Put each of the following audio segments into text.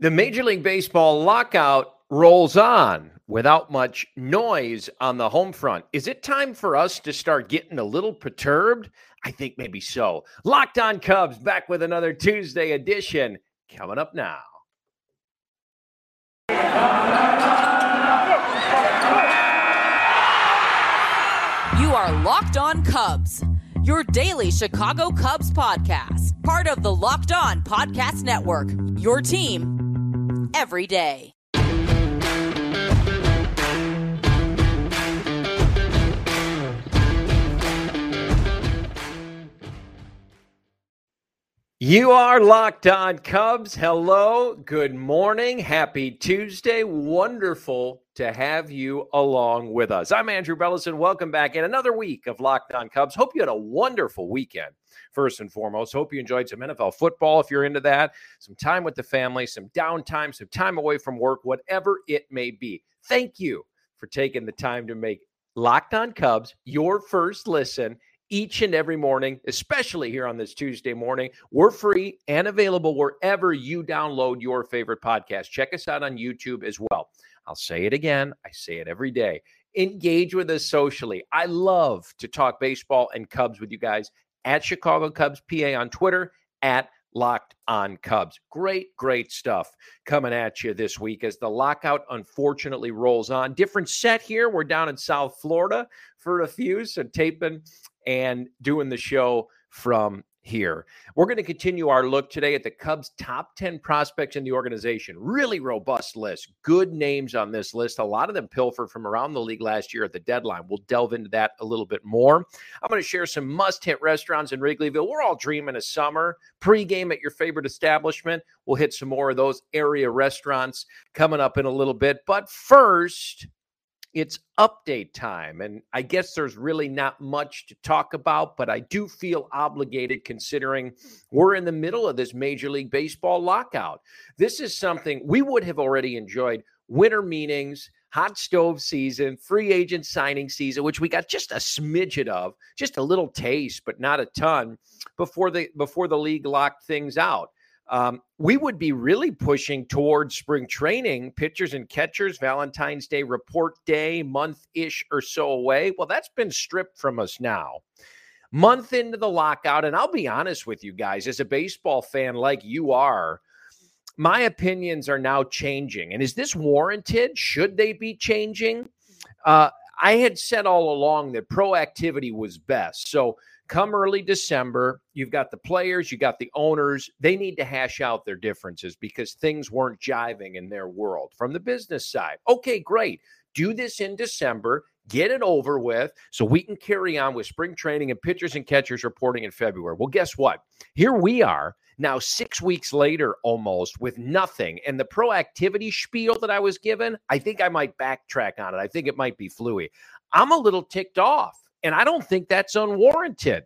The Major League Baseball lockout rolls on without much noise on the home front. Is it time for us to start getting a little perturbed? I think maybe so. Locked On Cubs back with another Tuesday edition coming up now. You are Locked On Cubs, your daily Chicago Cubs podcast, part of the Locked On Podcast Network, your team every day. You are Locked On Cubs. Hello, good morning, happy Tuesday. Wonderful to have you along with us. I'm Andrew Bellison. Welcome back in another week of Locked On Cubs. Hope you had a wonderful weekend, first and foremost. Hope you enjoyed some NFL football if you're into that, some time with the family, some downtime, some time away from work, whatever it may be. Thank you for taking the time to make Locked On Cubs your first listen each and every morning, especially here on this Tuesday morning. We're free and available wherever you download your favorite podcast. Check us out on YouTube as well. I'll say it again. I say it every day. Engage with us socially. I love to talk baseball and Cubs with you guys at Chicago Cubs PA on Twitter, at Locked On Cubs. Great stuff coming at you this week as the lockout unfortunately rolls on. Different set here. We're down in South Florida for a few, so taping and doing the show from here. We're going to continue our look today at the Cubs' top 10 prospects in the organization. Really robust list. Good names on this list. A lot of them pilfered from around the league last year at the deadline. We'll delve into that a little bit more. I'm going to share some must-hit restaurants in Wrigleyville. We're all dreaming of summer. Pre-game at your favorite establishment. We'll hit some more of those area restaurants coming up in a little bit. But first, it's update time, and I guess there's really not much to talk about, but I do feel obligated considering we're in the middle of this Major League Baseball lockout. This is something we would have already enjoyed: winter meetings, hot stove season, free agent signing season, which we got just a smidget of, just a little taste, but not a ton before the league locked things out. We would be really pushing towards spring training, pitchers and catchers, Valentine's Day report day, month-ish or so away. Well, that's been stripped from us now. Month into the lockout, and I'll be honest with you guys, as a baseball fan like you are, my opinions are now changing. And is this warranted? Should they be changing? I had said all along that proactivity was best. So come early December, you've got the players, you got the owners. They need to hash out their differences because things weren't jiving in their world. From the business side, okay, great. Do this in December, get it over with so we can carry on with spring training and pitchers and catchers reporting in February. Well, guess what? Here we are now 6 weeks later almost with nothing. And the proactivity spiel that I was given, I think I might backtrack on it. I think it might be fluey. I'm a little ticked off. And I don't think that's unwarranted.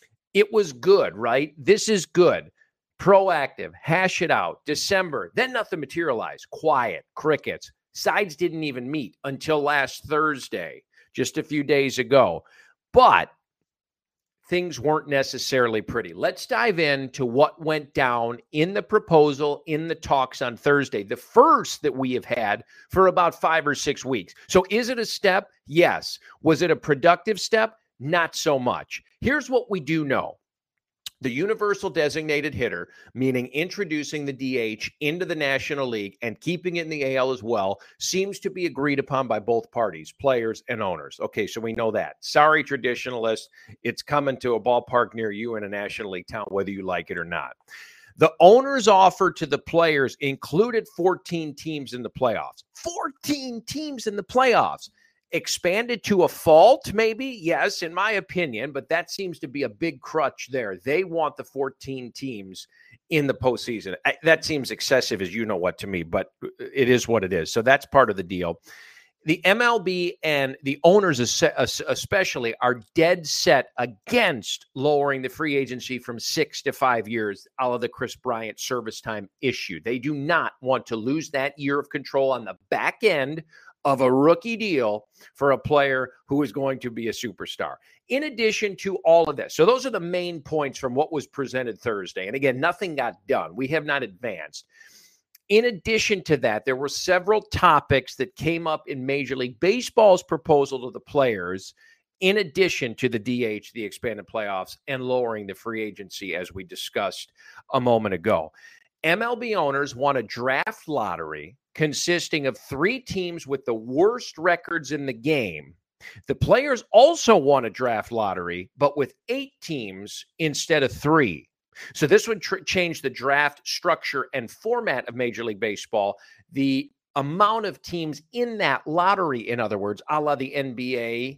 It was good, right? This is good. Proactive, hash it out. December, then nothing materialized. Quiet, crickets. Sides didn't even meet until last Thursday, just a few days ago. But things weren't necessarily pretty. Let's dive into what went down in the proposal, in the talks on Thursday, the first that we have had for about 5 or 6 weeks. So is it a step? Yes. Was it a productive step? Not so much. Here's what we do know. The universal designated hitter, meaning introducing the DH into the National League and keeping it in the AL as well, seems to be agreed upon by both parties, players and owners. Okay, so we know that. Sorry, traditionalists, it's coming to a ballpark near you in a National League town, whether you like it or not. The owners' offer to the players included 14 teams in the playoffs. 14 teams in the playoffs. Expanded to a fault, maybe? Yes, in my opinion, but that seems to be a big crutch there. They want the 14 teams in the postseason. That seems excessive, as you know what, to me, but it is what it is. So that's part of the deal. The MLB and the owners especially are dead set against lowering the free agency from 6 to 5 years, a la the Chris Bryant service time issue. They do not want to lose that year of control on the back end of a rookie deal for a player who is going to be a superstar. In addition to all of this, so those are the main points from what was presented Thursday. And again, nothing got done. We have not advanced. In addition to that, there were several topics that came up in Major League Baseball's proposal to the players, in addition to the DH, the expanded playoffs, and lowering the free agency, as we discussed a moment ago. MLB owners want a draft lottery consisting of 3 teams with the worst records in the game. The players also want a draft lottery, but with 8 teams instead of 3. So this would change the draft structure and format of Major League Baseball. The amount of teams in that lottery, in other words, a la the NBA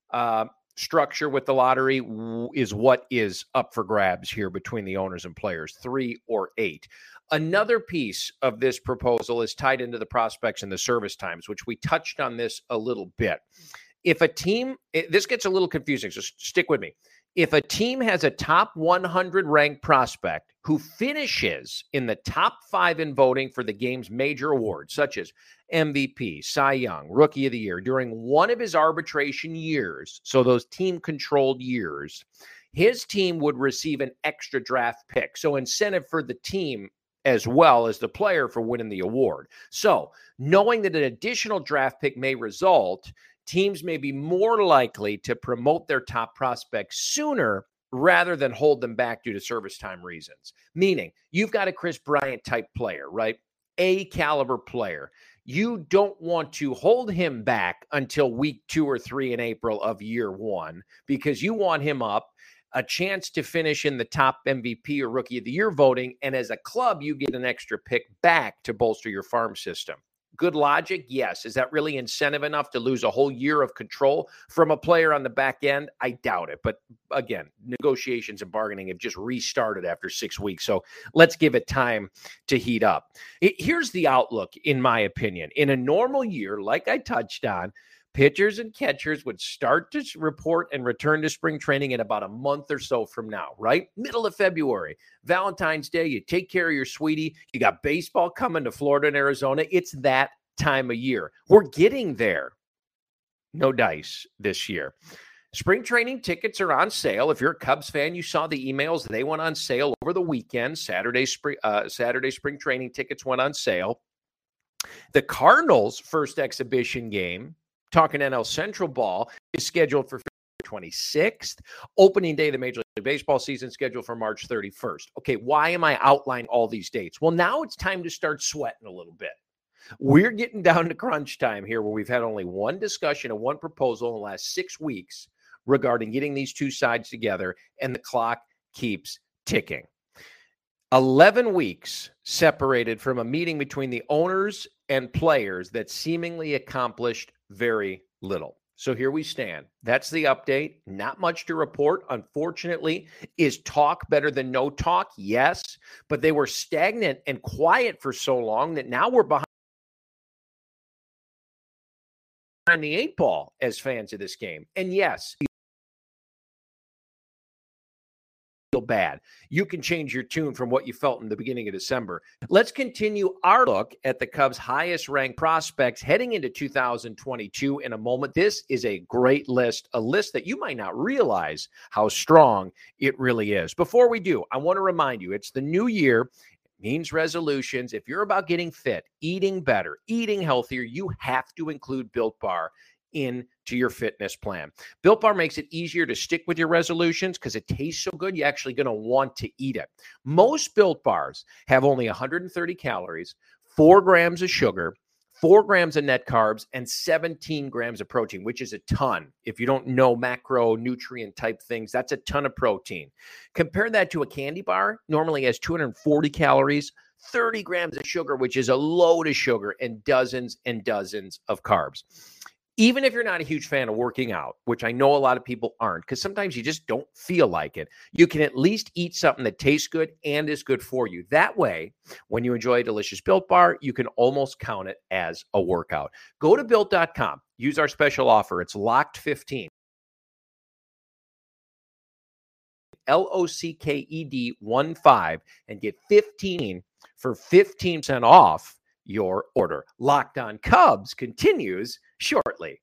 structure with the lottery, is what is up for grabs here between the owners and players, 3 or 8. Another piece of this proposal is tied into the prospects and the service times, which we touched on this a little bit. If a team, this gets a little confusing, so stick with me. If a team has a top 100 ranked prospect who finishes in the top 5 in voting for the game's major awards, such as MVP, Cy Young, Rookie of the Year, during one of his arbitration years, so those team-controlled years, his team would receive an extra draft pick. So incentive for the team as well as the player for winning the award. So knowing that an additional draft pick may result, teams may be more likely to promote their top prospects sooner rather than hold them back due to service time reasons. Meaning, you've got a Chris Bryant type player, right? A caliber player. You don't want to hold him back until week 2 or 3 in April of year 1 because you want him up, a chance to finish in the top MVP or Rookie of the Year voting, and as a club, you get an extra pick back to bolster your farm system. Good logic? Yes. Is that really incentive enough to lose a whole year of control from a player on the back end? I doubt it. But again, negotiations and bargaining have just restarted after 6 weeks. So let's give it time to heat up. Here's the outlook, in my opinion. In a normal year, like I touched on, pitchers and catchers would start to report and return to spring training in about a month or so from now, right? Middle of February, Valentine's Day, you take care of your sweetie. You got baseball coming to Florida and Arizona. It's that time of year. We're getting there. No dice this year. Spring training tickets are on sale. If you're a Cubs fan, you saw the emails. They went on sale over the weekend. Saturday spring training tickets went on sale. The Cardinals' first exhibition game, talking NL Central ball, is scheduled for February 26th. Opening day of the Major League Baseball season scheduled for March 31st. Okay, why am I outlining all these dates? Well, now it's time to start sweating a little bit. We're getting down to crunch time here where we've had only one discussion and one proposal in the last 6 weeks regarding getting these two sides together, and the clock keeps ticking. 11 weeks separated from a meeting between the owners and players that seemingly accomplished very little. So here we stand. That's the update. Not much to report, unfortunately. Is talk better than no talk? Yes. But they were stagnant and quiet for so long that now we're behind the 8 ball as fans of this game. And yes, feel bad. You can change your tune from what you felt in the beginning of December. Let's continue our look at the Cubs' highest ranked prospects heading into 2022 in a moment. This is a great list, a list that you might not realize how strong it really is. Before we do, I want to remind you, it's the new year. It means resolutions. If you're about getting fit, eating better, eating healthier, you have to include Built Bar into your fitness plan. Built Bar makes it easier to stick with your resolutions because it tastes so good, you're actually going to want to eat it. Most Built Bars have only 130 calories, 4 grams of sugar, 4 grams of net carbs, and 17 grams of protein, which is a ton. If you don't know macronutrient type things, that's a ton of protein. Compare that to a candy bar, normally has 240 calories, 30 grams of sugar, which is a load of sugar, and dozens of carbs. Even if you're not a huge fan of working out, which I know a lot of people aren't, because sometimes you just don't feel like it, you can at least eat something that tastes good and is good for you. That way, when you enjoy a delicious Built Bar, you can almost count it as a workout. Go to Built.com. Use our special offer. It's LOCKED15. LOCKED15 and get 15 for 15% off your order. Locked On Cubs continues shortly.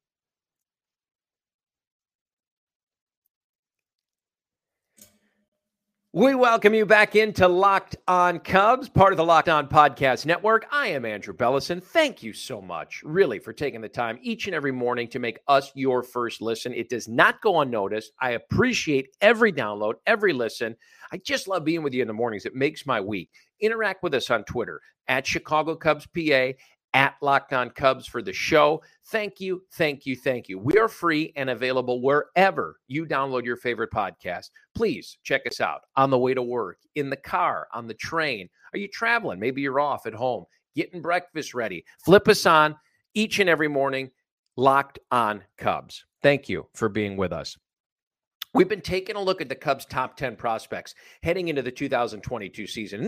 We welcome you back into Locked On Cubs, part of the Locked On Podcast Network. I am Andrew Bellison. Thank you so much, really, for taking the time each and every morning to make us your first listen. It does not go unnoticed. I appreciate every download, every listen. I just love being with you in the mornings. It makes my week. Interact with us on Twitter, at Chicago Cubs PA, at Locked On Cubs for the show. Thank you, thank you, thank you. We are free and available wherever you download your favorite podcast. Please check us out on the way to work, in the car, on the train. Are you traveling? Maybe you're off at home, getting breakfast ready. Flip us on each and every morning, Locked On Cubs. Thank you for being with us. We've been taking a look at the Cubs' top 10 prospects heading into the 2022 season.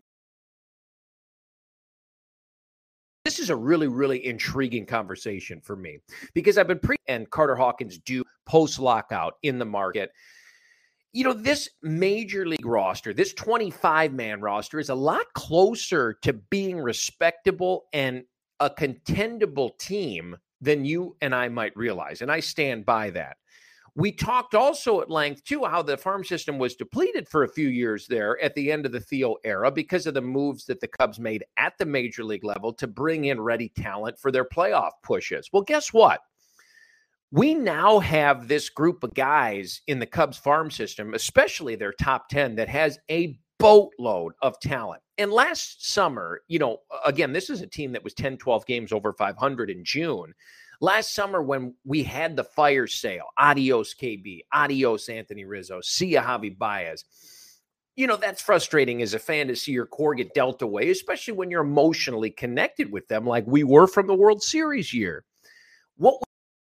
This is a really, really intriguing conversation for me because I've been and Carter Hawkins do post-lockout in the market. You know, this major league roster, this 25-man roster is a lot closer to being respectable and a contendable team than you and I might realize, and I stand by that. We talked also at length, too, how the farm system was depleted for a few years there at the end of the Theo era because of the moves that the Cubs made at the major league level to bring in ready talent for their playoff pushes. Well, guess what? We now have this group of guys in the Cubs farm system, especially their top 10, that has a boatload of talent. And last summer, you know, again, this is a team that was 10, 12 games over 500 in June. Last summer, when we had the fire sale, adios KB, adios Anthony Rizzo, see ya Javi Baez. You know, that's frustrating as a fan to see your core get dealt away, especially when you're emotionally connected with them like we were from the World Series year. What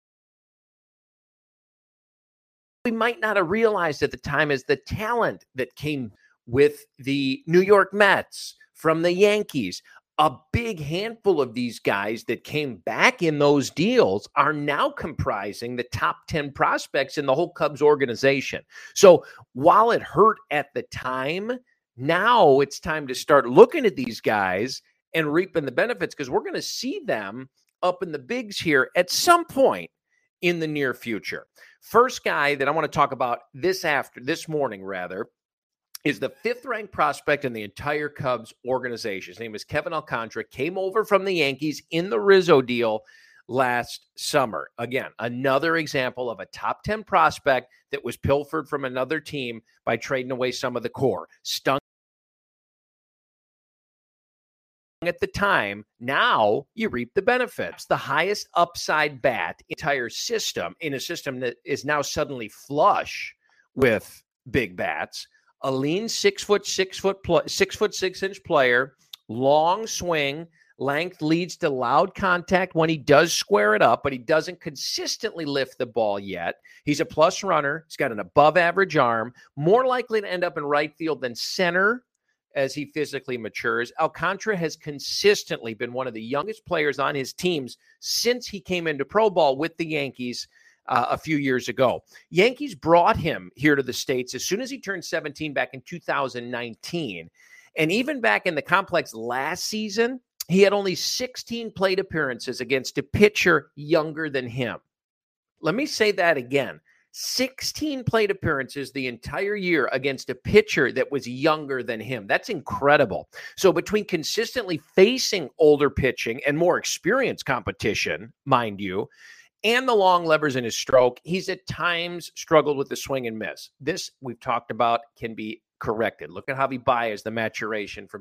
we might not have realized at the time is the talent that came with the New York Mets, from the Yankees. A big handful of these guys that came back in those deals are now comprising the top 10 prospects in the whole Cubs organization. So while it hurt at the time, now it's time to start looking at these guys and reaping the benefits because we're going to see them up in the bigs here at some point in the near future. First guy that I want to talk about this morning, is the fifth-ranked prospect in the entire Cubs organization. His name is Kevin Alcantara, came over from the Yankees in the Rizzo deal last summer. Again, another example of a top 10 prospect that was pilfered from another team by trading away some of the core. Stung at the time, now you reap the benefits. The highest upside bat entire system, in a system that is now suddenly flush with big bats. A lean 6'6" player, long swing, length leads to loud contact when he does square it up, but he doesn't consistently lift the ball yet. He's a plus runner. He's got an above average arm, more likely to end up in right field than center as he physically matures. Alcantara has consistently been one of the youngest players on his teams since he came into pro ball with the Yankees a few years ago. Yankees brought him here to the States as soon as he turned 17 back in 2019. And even back in the complex last season, he had only 16 plate appearances against a pitcher younger than him. Let me say that again. 16 plate appearances the entire year against a pitcher that was younger than him. That's incredible. So between consistently facing older pitching and more experienced competition, mind you, and the long levers in his stroke, he's at times struggled with the swing and miss. This, we've talked about, can be corrected. Look at Javi Baez, the maturation from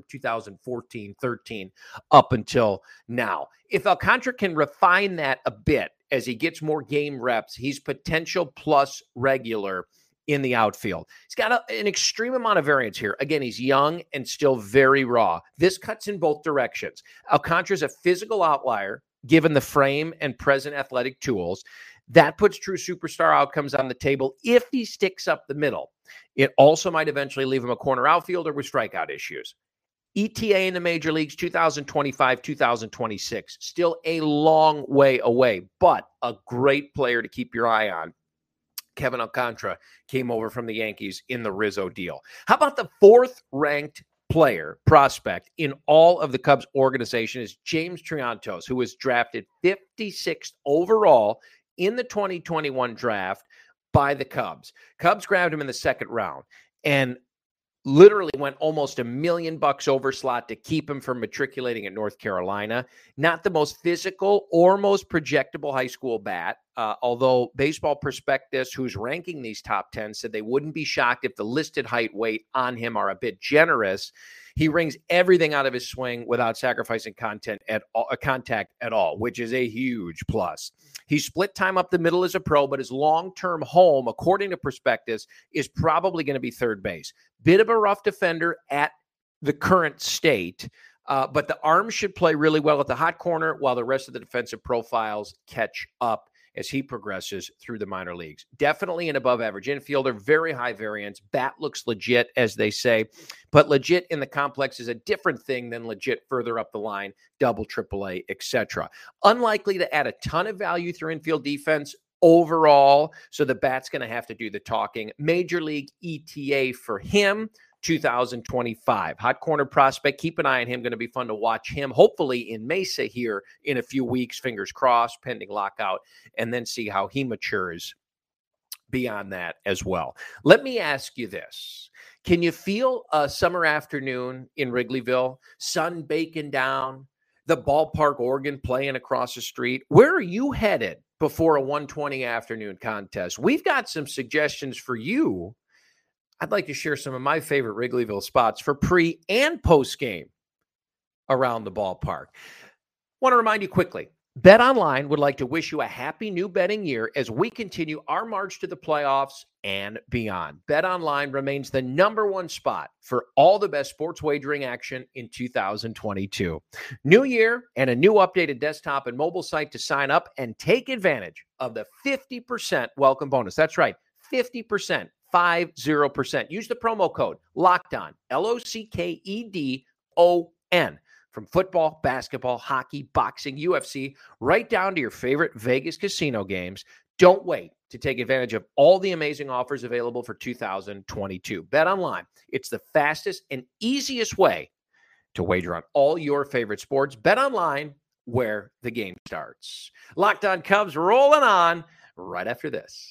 2014-13 up until now. If Alcantara can refine that a bit as he gets more game reps, he's potential plus regular in the outfield. He's got an extreme amount of variance here. Again, he's young and still very raw. This cuts in both directions. Alcantara's a physical outlier, given the frame and present athletic tools. That puts true superstar outcomes on the table if he sticks up the middle. It also might eventually leave him a corner outfielder with strikeout issues. ETA in the major leagues, 2025, 2026. Still a long way away, but a great player to keep your eye on. Kevin Alcantara came over from the Yankees in the Rizzo deal. How about the fourth-ranked prospect in all of the Cubs organization is James Triantos, who was drafted 56th overall in the 2021 draft by the Cubs. Cubs grabbed him in the second round. And literally went almost $1 million over slot to keep him from matriculating at North Carolina. Not the most physical or most projectable high school bat, although Baseball Prospectus, who's ranking these top 10, said they wouldn't be shocked if the listed height weight on him are a bit generous. He wrings everything out of his swing without sacrificing contact at all, which is a huge plus. He split time up the middle as a pro, but his long-term home, according to Prospectus, is probably going to be third base. Bit of a rough defender at the current state, but the arms should play really well at the hot corner while the rest of the defensive profiles catch up as he progresses through the minor leagues. Definitely an above-average infielder, very high variance. Bat looks legit, as they say, but legit in the complex is a different thing than legit further up the line, double, AAA, etc. Unlikely to add a ton of value through infield defense overall, so the bat's going to have to do the talking. Major League ETA for him, 2025. Hot corner prospect. Keep an eye on him. Going to be fun to watch him, hopefully in Mesa here in a few weeks, fingers crossed, pending lockout, and then see how he matures beyond that as well. Let me ask you this. Can you feel a summer afternoon in Wrigleyville, sun baking down, the ballpark organ playing across the street? Where are you headed before a 1:20 afternoon contest? We've got some suggestions for you. I'd like to share some of my favorite Wrigleyville spots for pre and post game around the ballpark. Want to remind you quickly, BetOnline would like to wish you a happy new betting year as we continue our march to the playoffs and beyond. BetOnline remains the #1 spot for all the best sports wagering action in 2022. New year and a new updated desktop and mobile site to sign up and take advantage of the 50% welcome bonus. That's right, 50%. 50%. Use the promo code LOCKEDON, LOCKEDON, from football, basketball, hockey, boxing, UFC, right down to your favorite Vegas casino games. Don't wait to take advantage of all the amazing offers available for 2022. Bet online. It's the fastest and easiest way to wager on all your favorite sports. Bet online, where the game starts. Locked On Cubs rolling on right after this.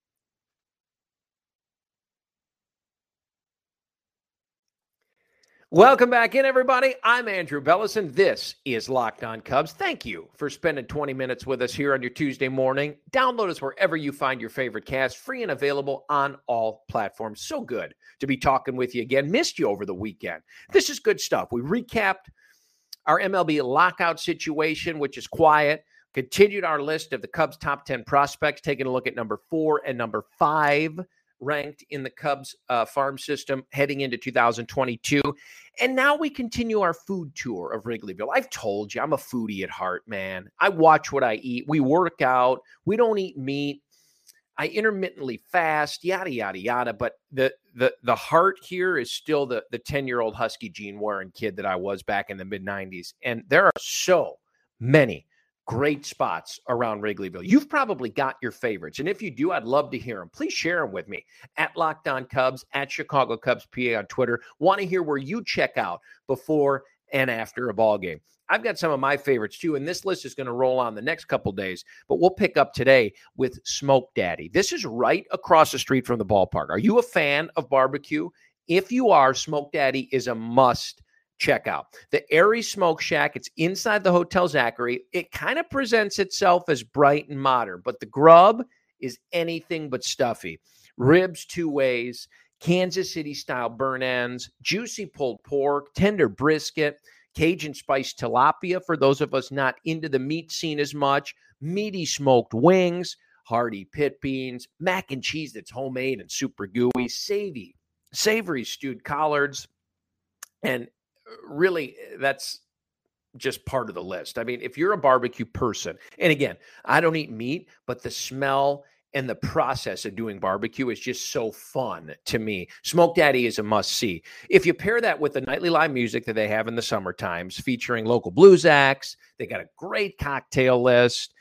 Welcome back in, everybody. I'm Andrew Bellison. This is Locked On Cubs. Thank you for spending 20 minutes with us here on your Tuesday morning. Download us wherever you find your favorite cast, free and available on all platforms. So good to be talking with you again. Missed you over the weekend. This is good stuff. We recapped our MLB lockout situation, which is quiet. Continued our list of the Cubs' top 10 prospects, taking a look at number 4 and number 5 ranked in the Cubs farm system heading into 2022. And now we continue our food tour of Wrigleyville. I've told you, I'm a foodie at heart, man. I watch what I eat. We work out. We don't eat meat. I intermittently fast, yada, yada, yada. But the heart here is still the 10-year-old Husky Gene Warren kid that I was back in the mid-90s. And there are so many great spots around Wrigleyville. You've probably got your favorites. And if you do, I'd love to hear them. Please share them with me at Locked On Cubs, at Chicago Cubs PA on Twitter. Want to hear where you check out before and after a ball game. I've got some of my favorites too, and this list is going to roll on the next couple days, but we'll pick up today with Smoke Daddy. This is right across the street from the ballpark. Are you a fan of barbecue? If you are, Smoke Daddy is a must check out. The Airy Smoke Shack, it's inside the Hotel Zachary. It kind of presents itself as bright and modern, but the grub is anything but stuffy. Ribs 2 ways, Kansas City-style burn ends, juicy pulled pork, tender brisket, Cajun spiced tilapia for those of us not into the meat scene as much, meaty smoked wings, hearty pit beans, mac and cheese that's homemade and super gooey, savory stewed collards, and really, that's just part of the list. I mean, if you're a barbecue person, and again, I don't eat meat, but the smell and the process of doing barbecue is just so fun to me. Smoke Daddy is a must-see. If you pair that with the nightly live music that they have in the summer times, featuring local blues acts, they got a great cocktail list.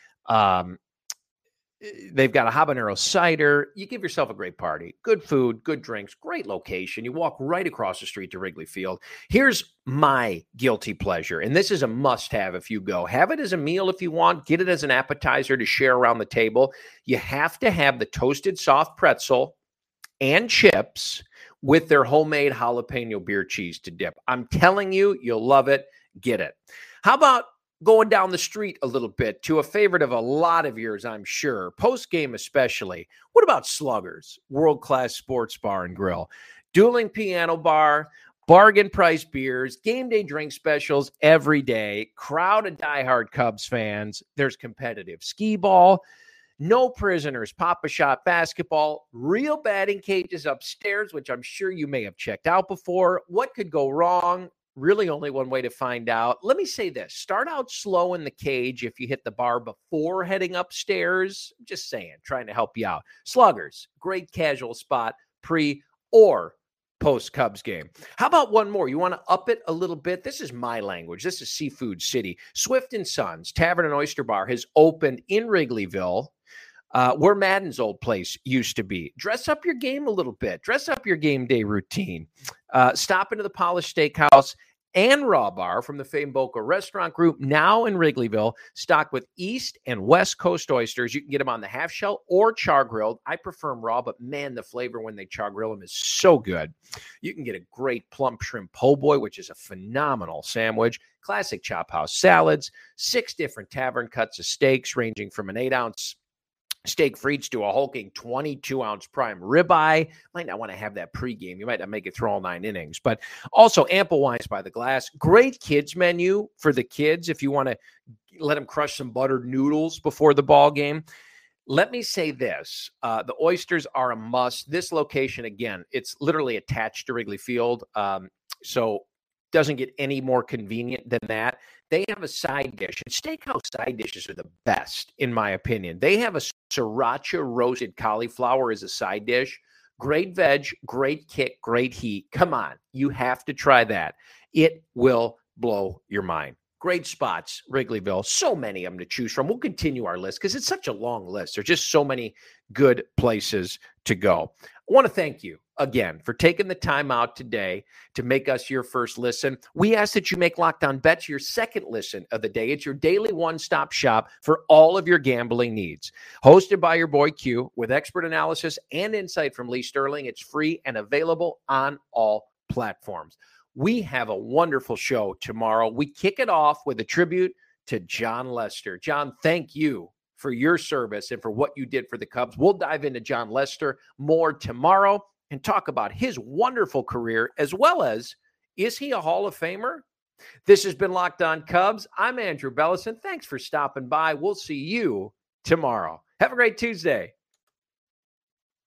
They've got a habanero cider. You give yourself a great party. Good food, good drinks, great location. You walk right across the street to Wrigley Field. Here's my guilty pleasure, and this is a must-have if you go. Have it as a meal if you want. Get it as an appetizer to share around the table. You have to have the toasted soft pretzel and chips with their homemade jalapeno beer cheese to dip. I'm telling you, you'll love it. Get it. How about going down the street a little bit to a favorite of a lot of yours, I'm sure, post-game especially? What about Sluggers, world-class sports bar and grill? Dueling piano bar, bargain price beers, game day drink specials every day, crowd of diehard Cubs fans. There's competitive skee ball, no prisoners, Pop-A-Shot basketball, real batting cages upstairs, which I'm sure you may have checked out before. What could go wrong? Really only one way to find out. Let me say this. Start out slow in the cage if you hit the bar before heading upstairs. Just saying, trying to help you out. Sluggers, great casual spot, pre or post Cubs game. How about one more? You want to up it a little bit? This is my language. This is Seafood City. Swift & Sons Tavern and Oyster Bar has opened in Wrigleyville, where Madden's old place used to be. Dress up your game a little bit. Dress up your game day routine. Stop into the Polished Steakhouse and Raw Bar from the famed Boca Restaurant Group, now in Wrigleyville, stocked with East and West Coast oysters. You can get them on the half shell or char grilled. I prefer them raw, but man, the flavor when they char grill them is so good. You can get a great plump shrimp po' boy, which is a phenomenal sandwich. Classic Chop House salads, 6 different tavern cuts of steaks ranging from an 8-ounce steak frites to a hulking 22-ounce prime ribeye. Might not want to have that pregame. You might not make it through all 9 innings. But also ample wines by the glass. Great kids menu for the kids if you want to let them crush some buttered noodles before the ball game. Let me say this. The oysters are a must. This location, again, it's literally attached to Wrigley Field. So doesn't get any more convenient than that. They have a side dish, and steakhouse side dishes are the best, in my opinion. They have a sriracha roasted cauliflower as a side dish. Great veg, great kick, great heat. Come on, you have to try that. It will blow your mind. Great spots, Wrigleyville. So many of them to choose from. We'll continue our list because it's such a long list. There's just so many good places to go. I want to thank you again for taking the time out today to make us your first listen. We ask that you make Locked On Bets your second listen of the day. It's your daily one-stop shop for all of your gambling needs. Hosted by your boy Q with expert analysis and insight from Lee Sterling. It's free and available on all platforms. We have a wonderful show tomorrow. We kick it off with a tribute to Jon Lester. Jon, thank you for your service and for what you did for the Cubs. We'll dive into Jon Lester more tomorrow and talk about his wonderful career, as well as, is he a Hall of Famer? This has been Locked On Cubs. I'm Andrew Bellison. Thanks for stopping by. We'll see you tomorrow. Have a great Tuesday.